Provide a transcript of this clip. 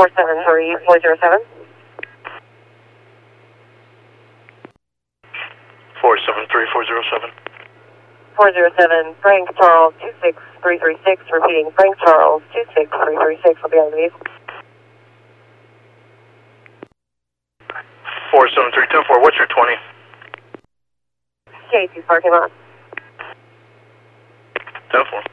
473-407. 473-407. 407, Frank Charles 26336, repeating Frank Charles 26336 will be on the vehicle. 473-10-4, what's your 20? Casey's parking lot. 10-4.